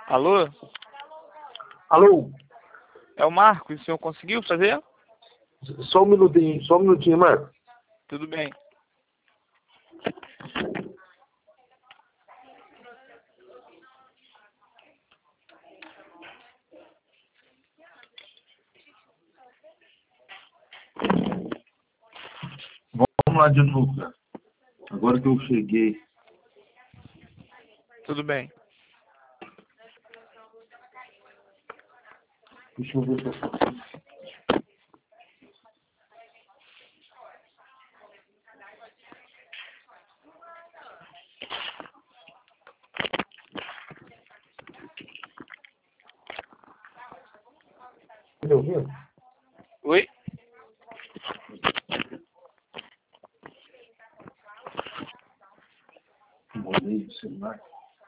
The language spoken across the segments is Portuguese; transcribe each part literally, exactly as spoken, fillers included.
Alô? Alô? É o Marcos, o senhor conseguiu fazer? Só um minutinho, só um minutinho, Marcos. Tudo bem. Vamos lá de novo, cara. Agora que eu cheguei. Tudo bem. Deixa eu ver se eu consigo. Tá me ouvindo? Oi? Molhei o celular.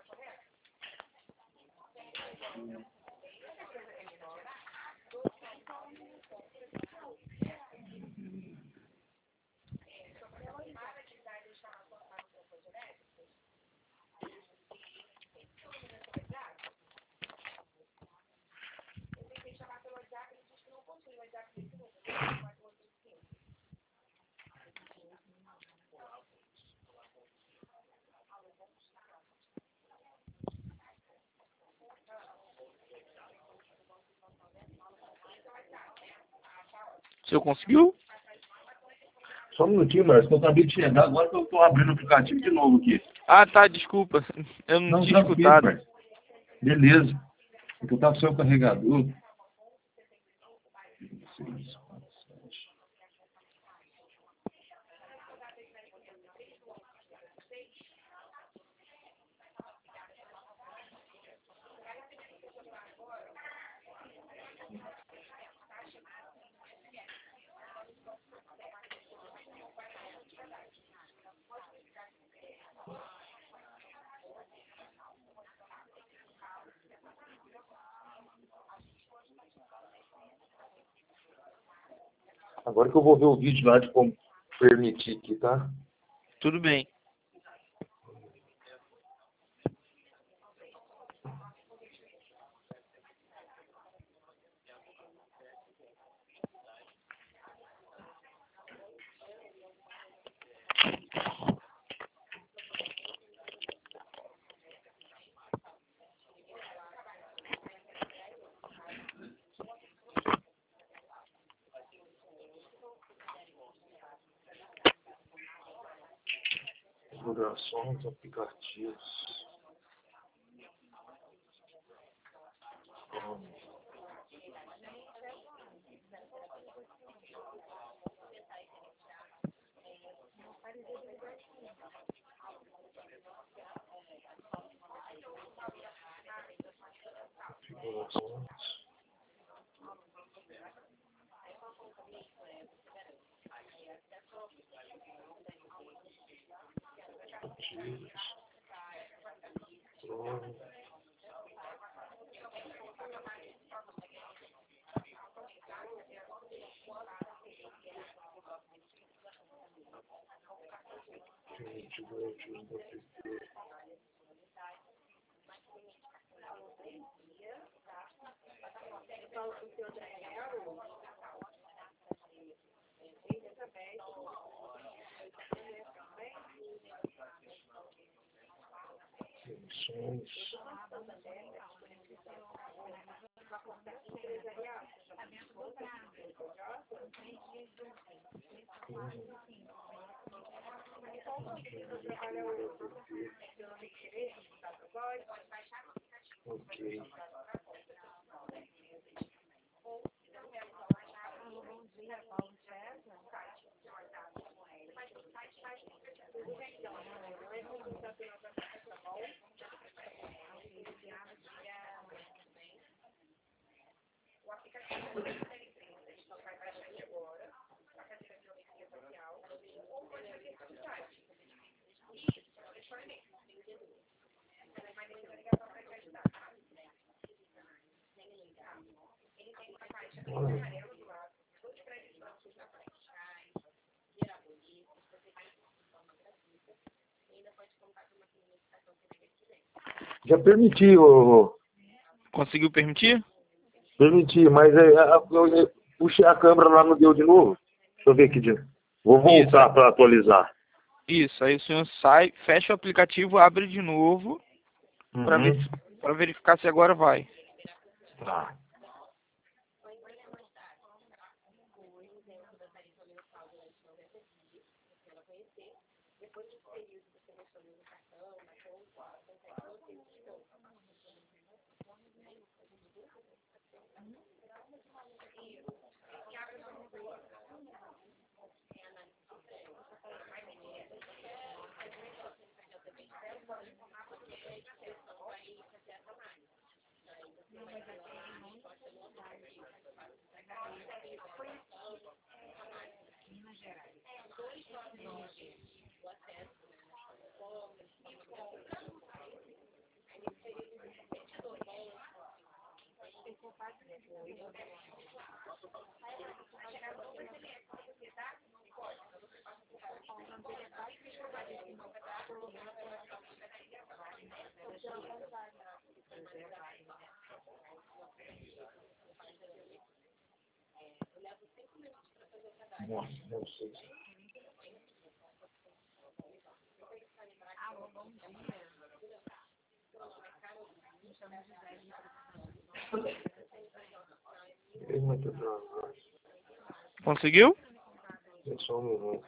O senhor conseguiu? Só um minutinho, Marcos, que eu acabei de chegar. Agora que eu tô abrindo o aplicativo de novo aqui. Ah, tá, desculpa. Eu não, Não, tinha tranquilo, escutado. Marcos. Beleza. Porque eu tava sem o carregador. Seis, quatro, sete. Agora que eu vou ver o vídeo lá de como permitir aqui, tá? Tudo bem. Divulgações, aplicativos. Hum. Configurações. Ativos. Drone. Multiversos do app. Emissões. Ok. Já permitiu. Conseguiu permitir? Permiti, mas é, a- eu, eu puxei a câmera lá, não deu de novo. Deixa eu ver aqui. de- Vou voltar para atualizar. Isso, aí o senhor sai, fecha o aplicativo, abre de novo para ver, Uhum. para verificar se agora vai. Tá. Nossa, não sei. É muito atrasado. Conseguiu? É só um minuto.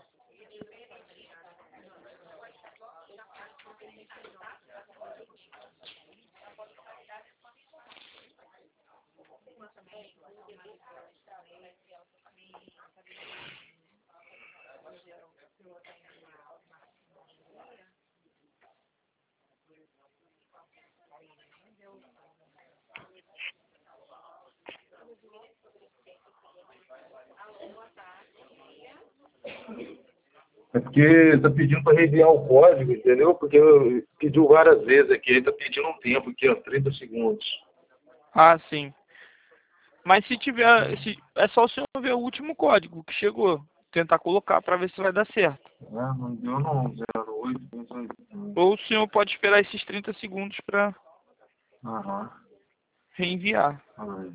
É porque tá pedindo para reenviar o código, entendeu? Porque eu pediu várias vezes aqui, ele tá pedindo um tempo aqui, ó, trinta segundos. Ah, sim. Mas se tiver, se, é só o senhor ver o último código que chegou. Tentar colocar para ver se vai dar certo. Ah, não deu não, zero oito, vinte e oito. Ou o senhor pode esperar esses trinta segundos para Aham. reenviar. Ai.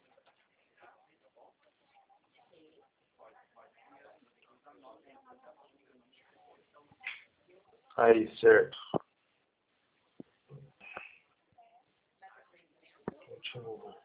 Aí, certo. Continua.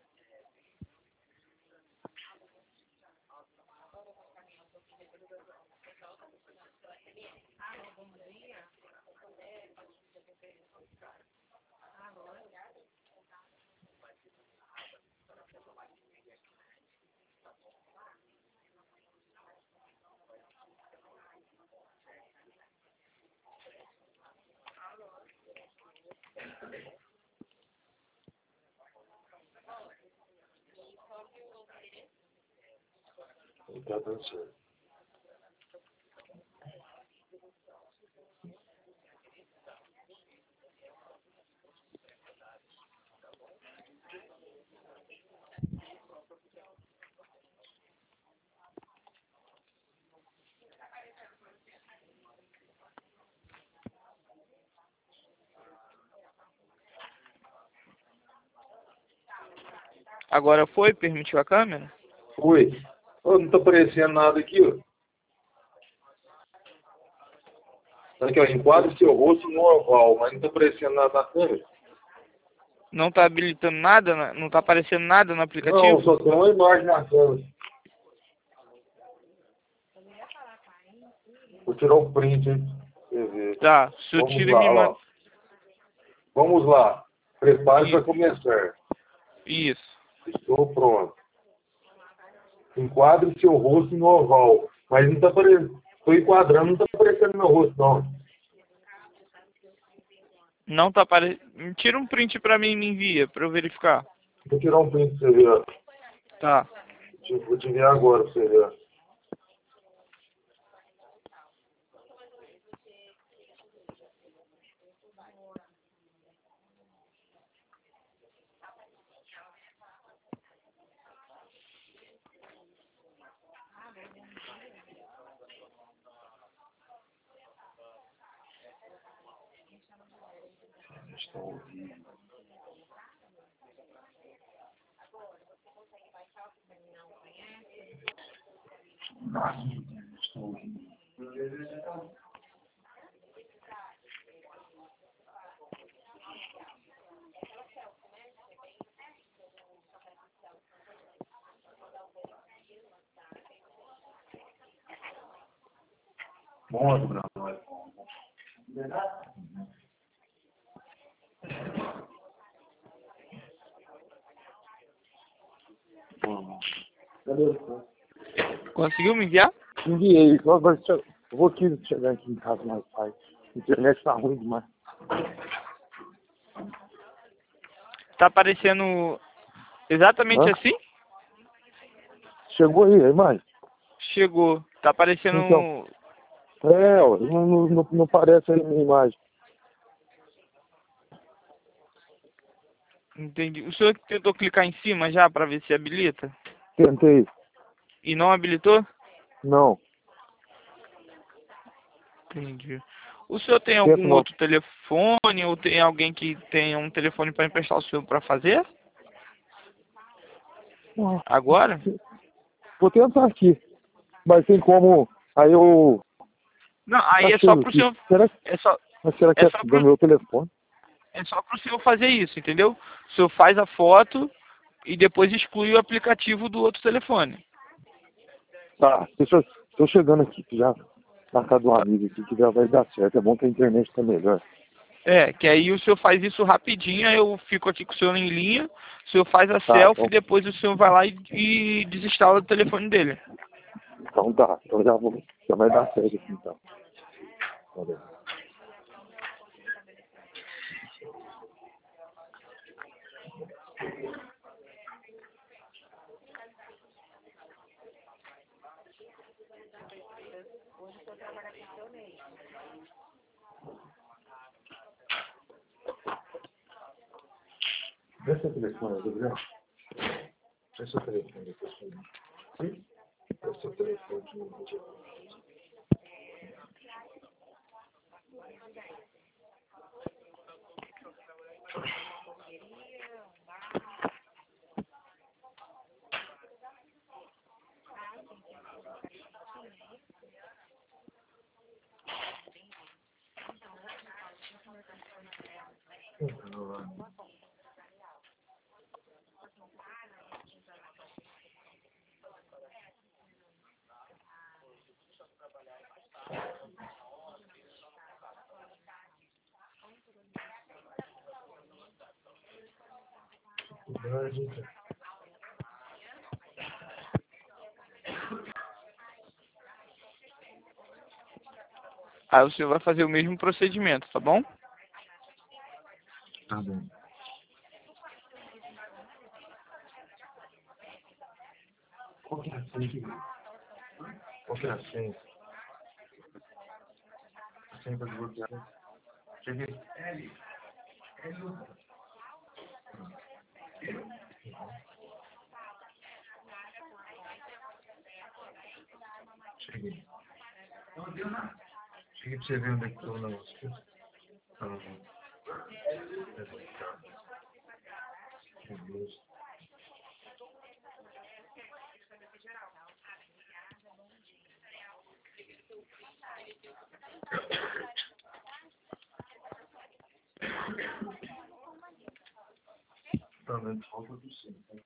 Tá dando certo. Agora foi? Permitiu a câmera? Oi. Ô, não tá aparecendo nada aqui, ó. Tá aqui, ó, enquadre seu rosto no oval, mas não tá aparecendo nada na câmera. Não está habilitando nada? na- Não está aparecendo nada no Não, aplicativo? só tem uma imagem na câmera. Vou tirar um print aí pra você ver. Tá, o senhor Vamos tira e lá, me ó. manda. lá. Vamos lá. Prepare para Isso, começar. isso. Estou pronto. Enquadre seu rosto no oval. Mas não está aparecendo. Estou enquadrando, não está aparecendo meu rosto, não. Não tá aparecendo. Tira um print pra mim e me envia, pra eu verificar. Vou tirar um print para você ver. ó. Tá. Vou te enviar agora para você ver. Estou ouvindo. Modo, Bruno. Cadê você? Conseguiu me enviar? Enviei. Agora eu vou aqui chegar aqui em casa mais tarde. A internet tá ruim demais. Tá aparecendo exatamente Hã? assim? Chegou aí a imagem? Chegou. Tá aparecendo... Então. É, ó, não, não, não, não parece aí a minha imagem. Entendi. O senhor tentou clicar em cima já para ver se habilita? Tentei. E não habilitou? Não. Entendi. O senhor tem Tenta algum não. outro telefone ou tem alguém que tenha um telefone para emprestar o senhor para fazer? Ah, Agora? vou tentar aqui. Mas tem como. Aí eu. Não, aí é Achei só pro aqui. senhor... Será, É só, mas será que é é só do pro, meu telefone? é só pro senhor fazer isso, entendeu? O senhor faz a foto e depois exclui o aplicativo do outro telefone. Tá, deixa eu. Tô chegando aqui, que já. Na casa do amigo aqui, que já vai dar certo. É bom que a internet tá melhor. É, que aí o senhor faz isso rapidinho, aí eu fico aqui com o senhor em linha, o senhor faz a Tá, selfie, então. depois o senhor vai lá e, e desinstala o telefone dele. Então tá. Então já vou. Já vai dar certo aqui então. Valeu. Dê seu telefone, Gabriel. Dê seu telefone depois pra mim. Sim? Dê seu telefone de novo. Aí o senhor vai fazer o mesmo procedimento, tá bom? Tá bom. Qual que é a senha? Qual que é a senha? A senha pra desbloquear. Cheguei. Cheguei. Cheguei pra você ver onde é que tá o negócio. Tá bom. Meu Deus. Tá vendo? Falta do cinco.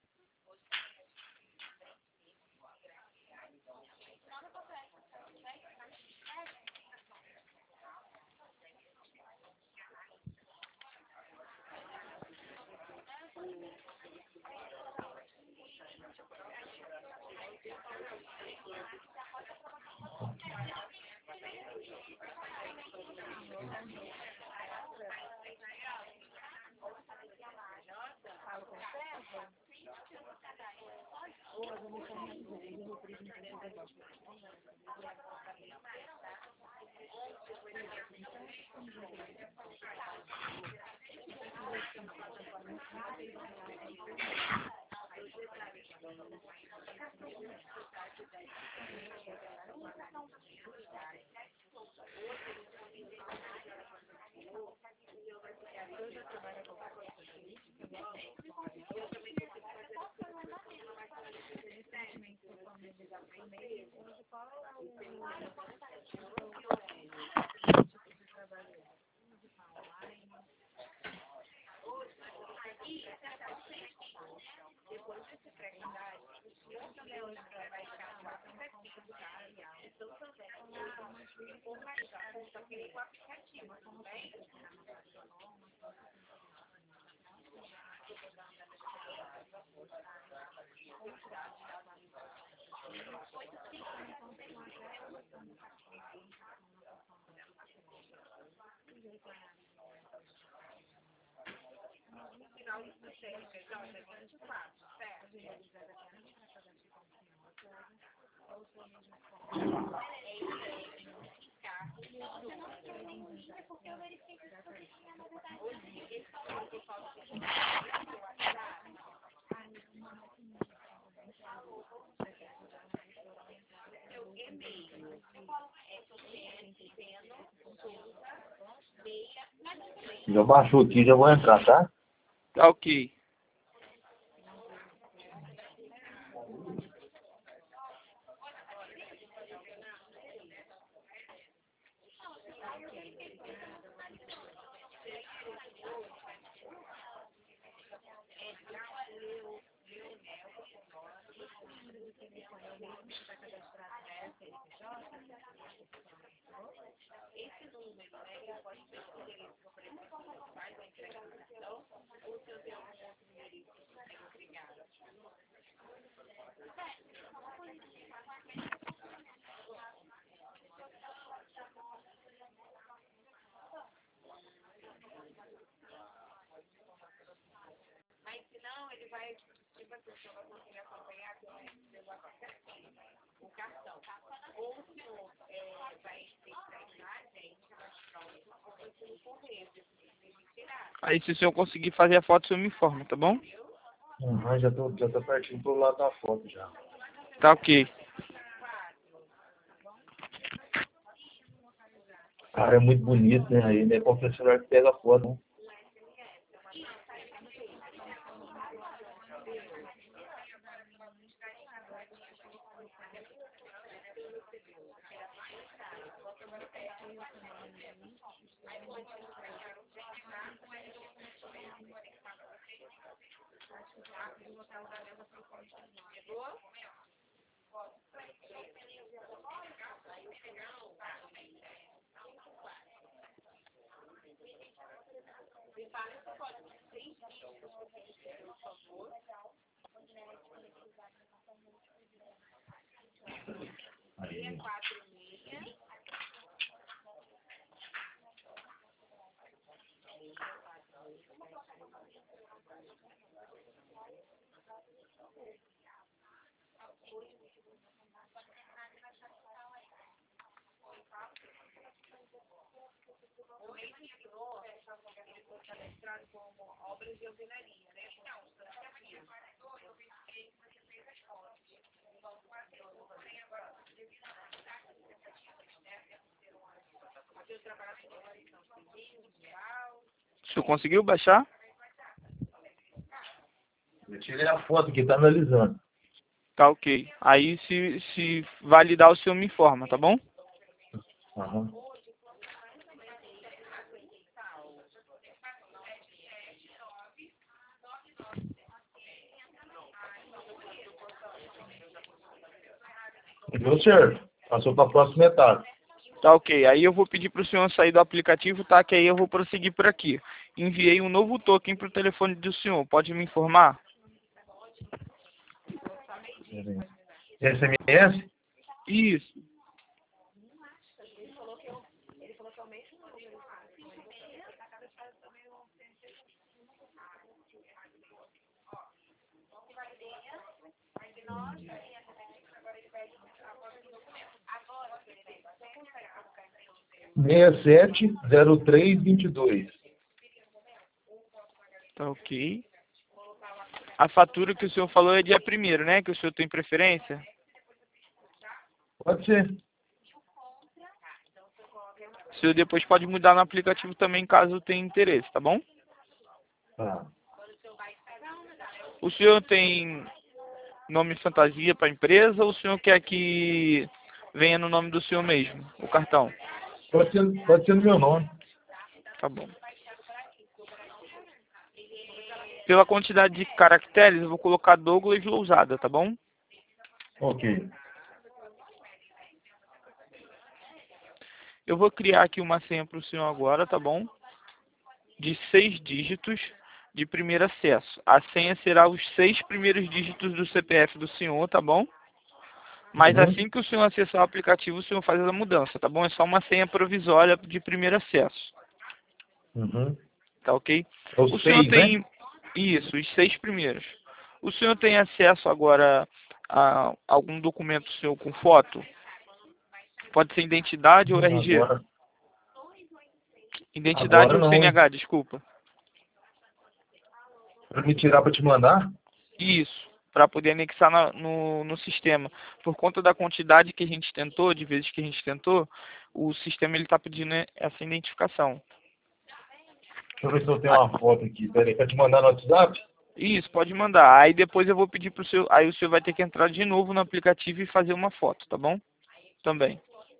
Já baixou aqui, já vou entrar, tá? Tá ok. Aí se o senhor conseguir fazer a foto, o senhor me informa, tá bom? Uhum, já tô, já tô pertinho pro lado da foto já. Tá ok. Cara, é muito bonito, né? Aí, né? Qualquer celular que pega a foto, né? Aí. O senhor conseguiu baixar? Eu tirei a foto aqui, tá analisando. Tá ok. Aí se, se validar, o senhor me informa, tá bom? Aham. Deu certo. Passou para a próxima etapa. Tá ok. Aí eu vou pedir para o senhor sair do aplicativo, tá? Que aí eu vou prosseguir por aqui. Enviei um novo token para o telefone do senhor. Pode me informar? S M S? Isso. seis sete zero três dois dois. Tá ok. A fatura que o senhor falou é dia primeiro, né? Que o senhor tem preferência? Pode ser. O senhor depois pode mudar no aplicativo também, caso tenha interesse, tá bom? Tá. O senhor tem nome fantasia para a empresa ou o senhor quer que venha no nome do senhor mesmo, o cartão? Pode ser, pode ser no meu nome. Tá bom. Pela quantidade de caracteres, eu vou colocar Douglas Lousada, tá bom? Ok. Eu vou criar aqui uma senha para o senhor agora, tá bom? De seis dígitos de primeiro acesso. A senha será os seis primeiros dígitos do C P F do senhor, tá bom? Mas Uhum. assim que o senhor acessar o aplicativo, o senhor faz a mudança, tá bom? É só uma senha provisória de primeiro acesso, Uhum. tá ok? É O os senhor seis, né? tem isso, os seis primeiros. O senhor tem acesso agora a algum documento seu com foto? Pode ser identidade ou R G? Agora, Identidade agora ou não, hein? C N H, desculpa. Pra me tirar pra te mandar? Isso, para poder anexar na- no, no sistema. Por conta da quantidade que a gente tentou, de vezes que a gente tentou, o sistema ele está pedindo essa identificação. Deixa eu ver se eu tenho Ah, uma foto aqui. Pera aí, pra te mandar no WhatsApp? isso, pode mandar. Aí depois eu vou pedir pro seu. Aí o senhor vai ter que entrar de novo no aplicativo e fazer uma foto, tá bom? Também.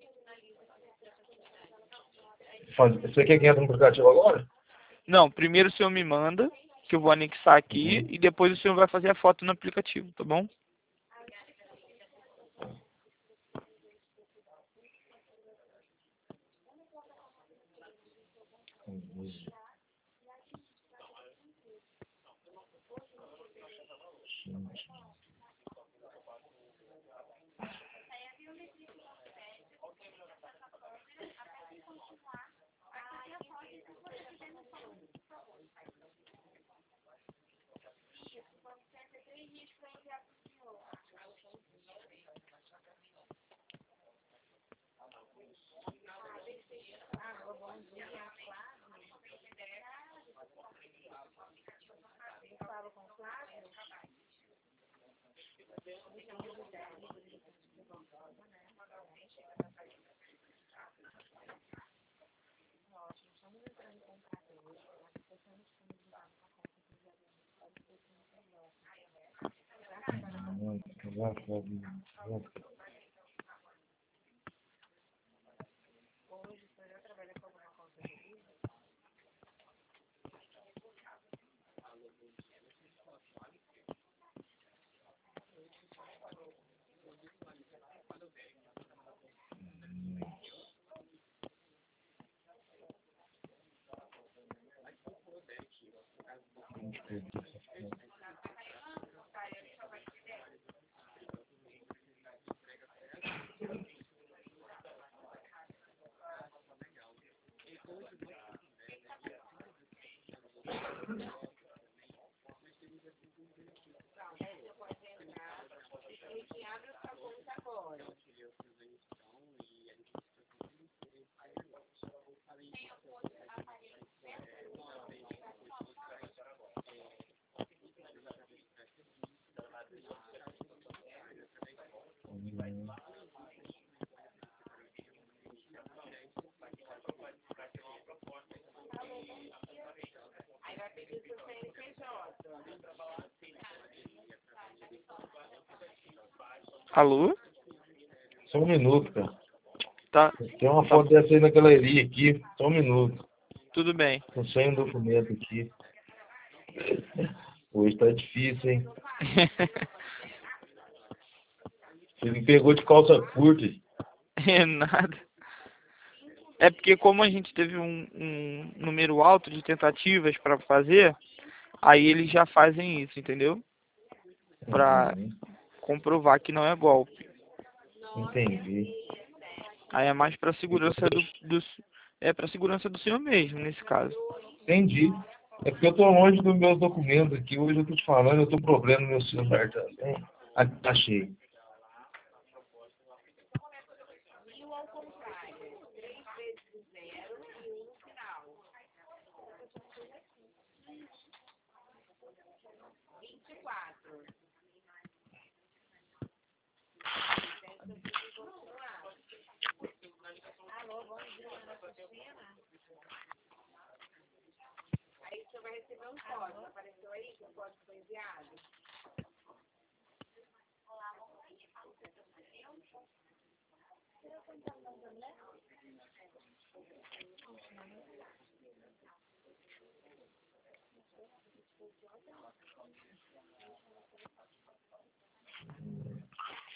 Faz- Você quer que entre no aplicativo agora? Não, primeiro o senhor me manda, que eu vou anexar aqui, Uhum. e depois o senhor vai fazer a foto no aplicativo, tá bom? Alô? Só um minuto, cara. Tá, Tem uma tá, foto dessa aí na galeria aqui. Só um minuto. tudo bem. Tô sem um documento aqui. Hoje tá difícil, hein? Você me pegou de calça curta. É nada. É porque como a gente teve um, um número alto de tentativas para fazer, aí eles já fazem isso, entendeu? Para Uhum. comprovar que não é golpe. Entendi. Aí é mais para segurança do, do é para segurança do senhor mesmo nesse caso. Entendi. É porque eu tô longe dos meus documentos aqui. Hoje eu tô te falando, eu tô com problema no meu celular também. Aqui, achei.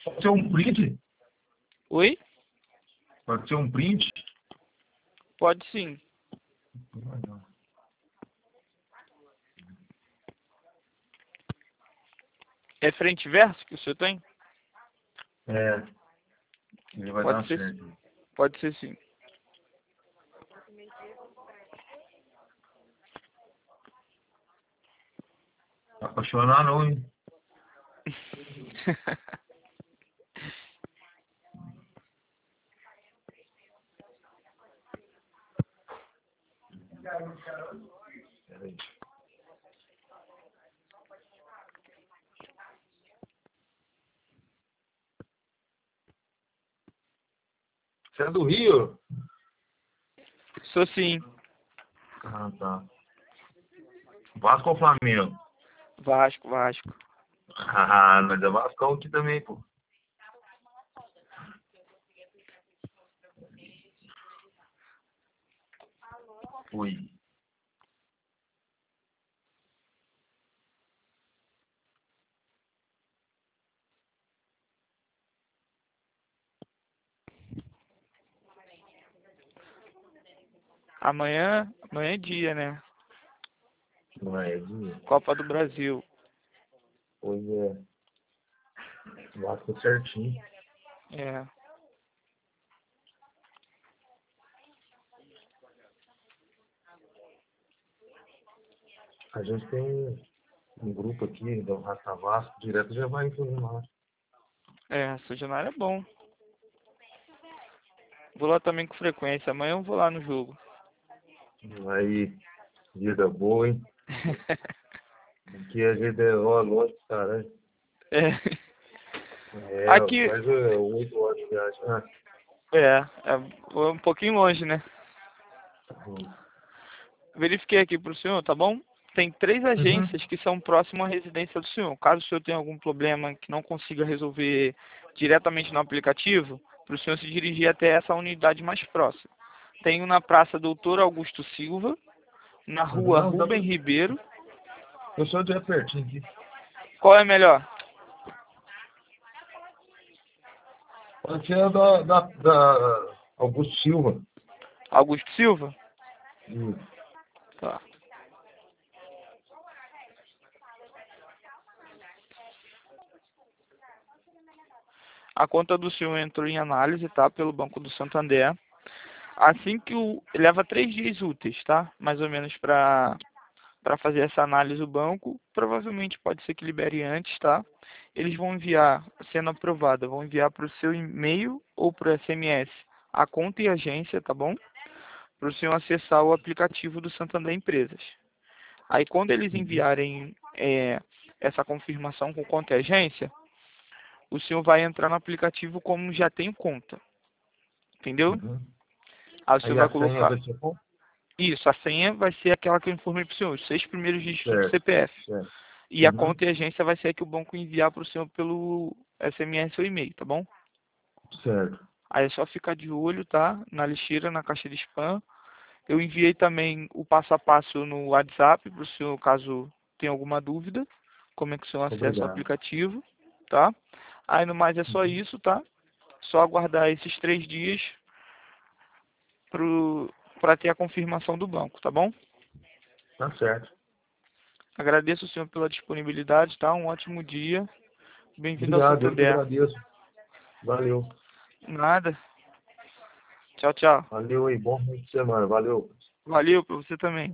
Pode ser um print? Oi? Pode ser um print? Pode sim. É frente e verso que o senhor tem? É, ele vai Pode dar ser, certo. pode ser sim. Apaixonar não, hein? Peraí. Você é do Rio? Sou sim. Ah, tá. Vasco ou Flamengo? Vasco, Vasco. Ah, mas é Vascão aqui também, pô. Oi. Amanhã, amanhã é dia, né? Não é dia? Copa do Brasil. Pois é. Vasco certinho. É. A gente tem um grupo aqui do Raça Vasco, direto já vai incluindo lá. É, São Januário é bom. Vou lá também com frequência. Amanhã eu vou lá no jogo. Aí, vida boa, hein? Aqui a gente é ó, longe, caralho. É. É, Aqui, faz é, oito horas de viagem. Ah, é, é um pouquinho longe, né? hum. Verifiquei aqui pro senhor, tá bom? Tem três Uhum. agências que são próximas à residência do senhor. Caso o senhor tenha algum problema que não consiga resolver diretamente no aplicativo, para o senhor se dirigir até essa unidade mais próxima. Tem um na Praça Doutor Augusto Silva, na Uhum. Rua Não, dá pra... Rubem Ribeiro. Eu sou de pertinho aqui. Qual é melhor? Pode ser a da, da, da Augusto Silva. Augusto Silva? Isso. Tá. A conta do senhor entrou em análise, tá? Pelo Banco do Santander. Assim que o... Leva três dias úteis, tá? Mais ou menos para para fazer essa análise do banco. Provavelmente pode ser que libere antes, tá? Eles vão enviar, sendo aprovada, vão enviar para o seu e-mail ou para o S M S a conta e agência, tá bom? Para o senhor acessar o aplicativo do Santander Empresas. Aí quando eles Uhum. enviarem é, essa confirmação com conta e agência, o senhor vai entrar no aplicativo como já tem conta, entendeu? Uhum. Aí o senhor Aí vai a senha colocar, vai ser bom? isso, a senha vai ser aquela que eu informei para o senhor, os seis primeiros dígitos do Certo, C P F. certo. E a Uhum. conta e agência vai ser a que o banco enviar para o senhor pelo S M S ou e-mail, tá bom? Certo. Aí é só ficar de olho, tá? Na lixeira, na caixa de spam. Eu enviei também o passo a passo no WhatsApp para o senhor, caso tenha alguma dúvida, como é que o senhor acessa o Obrigado. aplicativo, tá? Aí no mais é só Uhum. isso, tá? Só aguardar esses três dias para ter a confirmação do banco, tá bom? Tá certo. Agradeço o senhor pela disponibilidade, tá? Um ótimo dia. Bem-vindo ao Obrigado, eu que Santander. agradeço. Valeu. Nada. Tchau, tchau. Valeu aí, bom fim de semana. Valeu. Valeu para você também.